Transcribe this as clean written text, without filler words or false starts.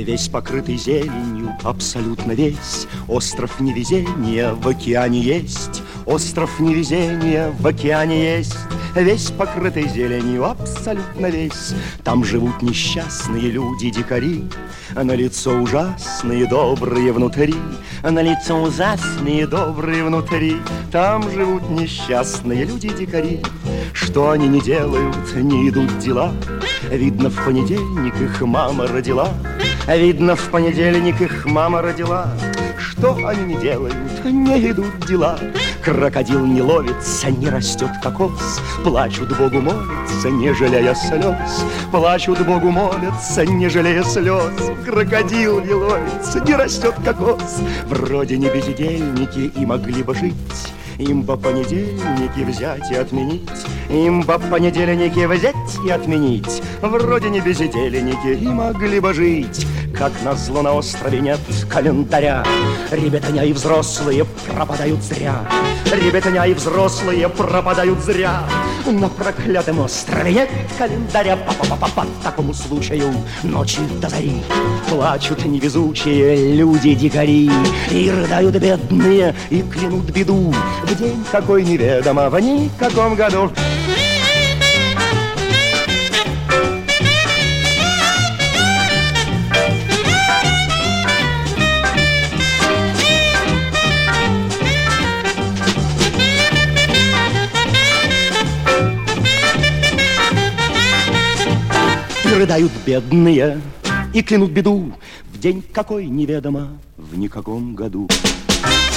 Весь покрытый зеленью, абсолютно весь. Остров невезения в океане есть. Остров невезения в океане есть. Весь покрытый зеленью, абсолютно весь. Там живут несчастные люди-дикари, на лицо ужасные, добрые внутри. На лицо ужасные, добрые внутри. Там живут несчастные люди-дикари. Что они не делают, не идут дела. Видно, в понедельник их мама родила. Видно, в понедельник их мама родила. Что они не делают, не идут дела. Крокодил не ловится, не растет кокос. Плачут Богу, молятся, не жалея слез. Плачут Богу, молятся, не жалея слез. Крокодил не ловится, не растет кокос. Вроде не бездельники и могли бы жить. Им по понедельнике взять и отменить. Им по понедельнике взять и отменить. Вроде не бездельники и могли бы жить. Как назло на острове нет календаря. Ребятня и взрослые пропадают зря. Ребятня и взрослые пропадают зря. На проклятом острове нет календаря. По такому случаю ночи до зари плачут невезучие люди-дикари. И рыдают бедные, и клянут беду в день какой неведомо, в никаком году. Рыдают бедные и клянут беду в день какой неведомо, в никаком году.